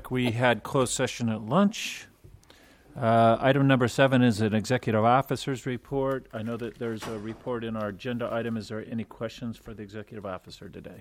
back. We had closed session at lunch. Item number 7 is an executive officer's report. I know that there's a report in our agenda item. Is there any questions for the executive officer today?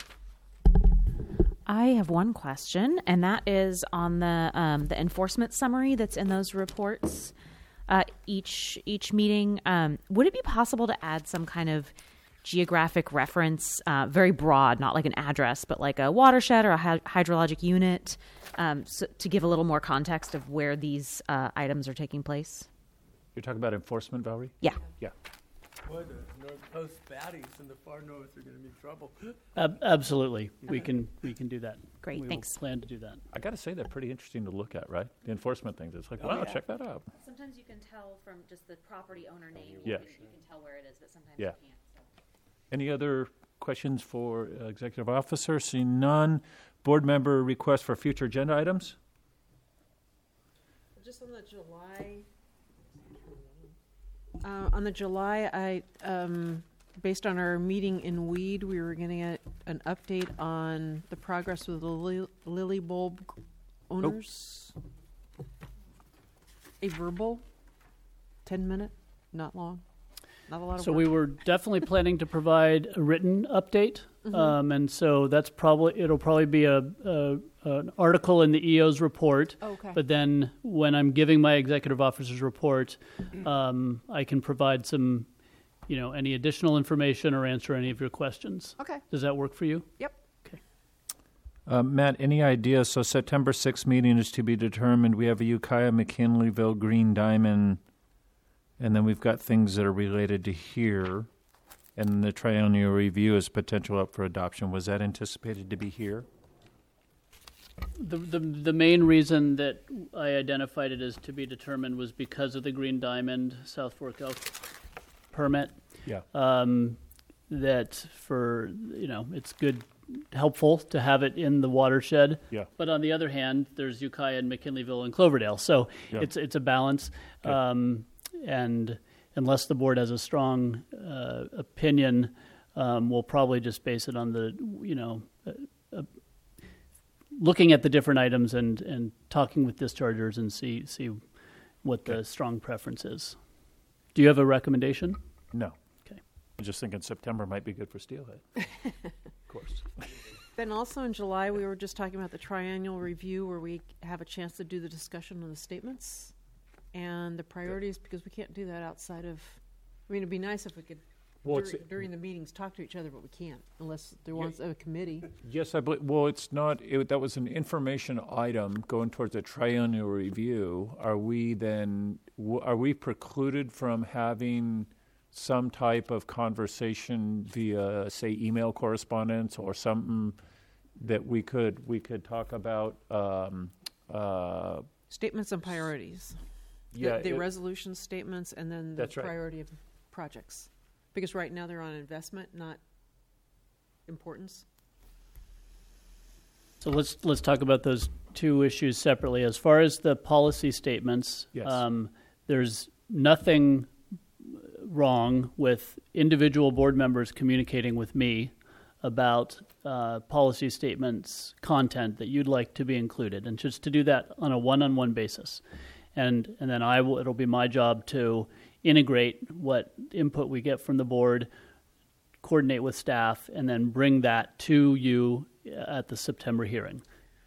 I have one question, and that is on the enforcement summary that's in those reports. Each meeting, would it be possible to add some kind of geographic reference, very broad, not like an address, but like a watershed or a hydrologic unit, so to give a little more context of where these items are taking place? You're talking about enforcement, Valerie? Yeah. Yeah. Boy, the North Coast baddies in the far north are going to be in trouble. Absolutely. We can do that. Great, we thanks. Plan to do that. I got to say, they're pretty interesting to look at, right? The enforcement things. It's like, wow, check that out. Sometimes you can tell from just the property owner name. Yeah. You can tell where it is, but sometimes Yeah. you can't. So. Any other questions for executive officer? Seeing none. Board member requests for future agenda items? Just on the July, I based on our meeting in Weed, we were getting an update on the progress with the lily bulb owners. A verbal, 10-minute, not long, not a lot of So work. we were definitely planning to provide a written update, and so it'll probably be an article in the EO's report. Okay. But then when I'm giving my executive officer's report, I can provide some, any additional information or answer any of your questions. Okay. Does that work for you? Yep. Okay. Matt, any ideas? So September 6th meeting is to be determined. We have a Ukiah, McKinleyville, Green Diamond, and then we've got things that are related to here. And the triennial review is potential up for adoption. Was that anticipated to be here? The main reason that I identified it as to be determined was because of the Green Diamond South Fork Elk permit. Yeah. That for, it's good, helpful to have it in the watershed. Yeah. But on the other hand, there's Ukiah and McKinleyville and Cloverdale. So Yeah. it's a balance. And unless the board has a strong opinion, we'll probably just base it on the, looking at the different items and talking with dischargers and see what the strong preference is. Do you have a recommendation? No. Okay. I'm just thinking September might be good for Steelhead. Of course. Then also in July, we were just talking about the triennial review where we have a chance to do the discussion on the statements and the priorities, because we can't do that outside of, it'd be nice if we could, during the meetings, talk to each other, but we can't unless there was a committee. Yes, I believe. Well, it's not. That was an information item going towards a triennial review. Are we then? Are we precluded from having some type of conversation via, say, email correspondence or something that we could talk about? Statements and priorities. Yeah, the resolution statements and then the That's right. priority of projects. Because right now they're on investment, not importance. So let's talk about those two issues separately. As far as the policy statements, Yes. There's nothing wrong with individual board members communicating with me about policy statements content that you'd like to be included, and just to do that on a one-on-one basis. And then it'll be my job to integrate what input we get from the board, coordinate with staff, and then bring that to you at the September hearing.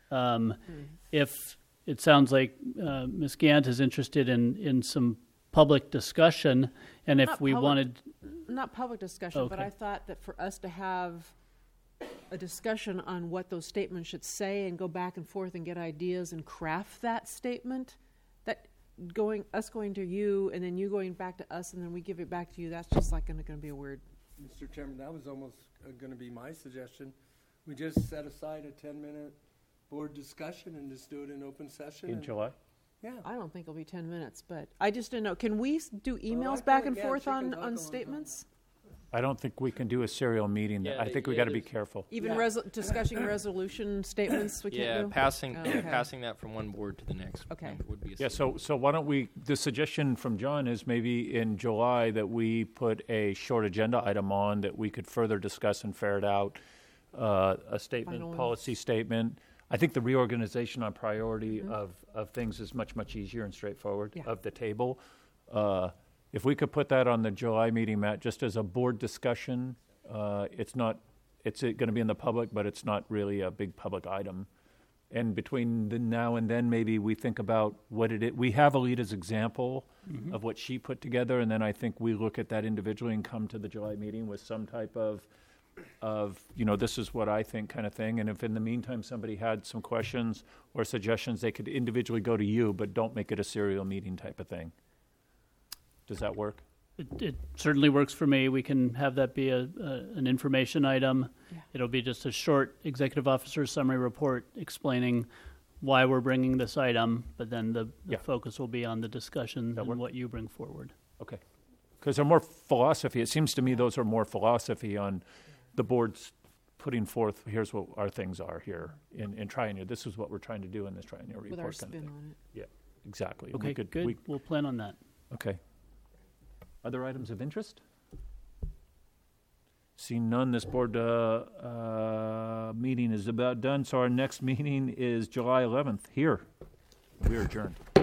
If it sounds like Ms. Gant is interested in some public discussion, and if we wanted... Not public discussion, but Okay. I thought that for us to have a discussion on what those statements should say and go back and forth and get ideas and craft that statement, that going to you and then you going back to us and then we give it back to you, that's just like going to be a weird. Mr. Chairman, that was almost going to be my suggestion. We just set aside a 10-minute board discussion and just do it in open session. In July? Yeah. I don't think it'll be 10 minutes, but I just didn't know. Can we do emails I back can, and yeah, forth she can talk on on statements? I don't think we can do a serial meeting. Yeah, I think we yeah, got to be there's- careful. Even discussing resolution statements we can't do? passing Okay. passing that from one board to the next Okay. would be a Yeah, so why don't we, the suggestion from John is maybe in July that we put a short agenda item on that we could further discuss and ferret out a statement, Final policy statement. I think the reorganization on priority of things is much, much easier and straightforward Yeah. of the table. If we could put that on the July meeting, Matt, just as a board discussion, it's going to be in the public, but it's not really a big public item. And between the now and then, maybe we think about what it is. We have Alita's example of what she put together, and then I think we look at that individually and come to the July meeting with some type of this is what I think kind of thing. And if in the meantime somebody had some questions or suggestions, they could individually go to you, but don't make it a serial meeting type of thing. Does that work? It certainly works for me. We can have that be an information item. Yeah. It'll be just a short executive officer summary report explaining why we're bringing this item, but then the Yeah. focus will be on the discussion That and work? what you bring forward. Okay. Because they're more philosophy. It seems to me those are more philosophy on the board's putting forth, here's what our things are here in triennial. This is what we're trying to do in this triennial report. With our kind of spin thing. on it. Exactly. Okay, good. We'll plan on that. Okay. Other items of interest? Seeing none, this board meeting is about done. So our next meeting is July 11th here. We are adjourned.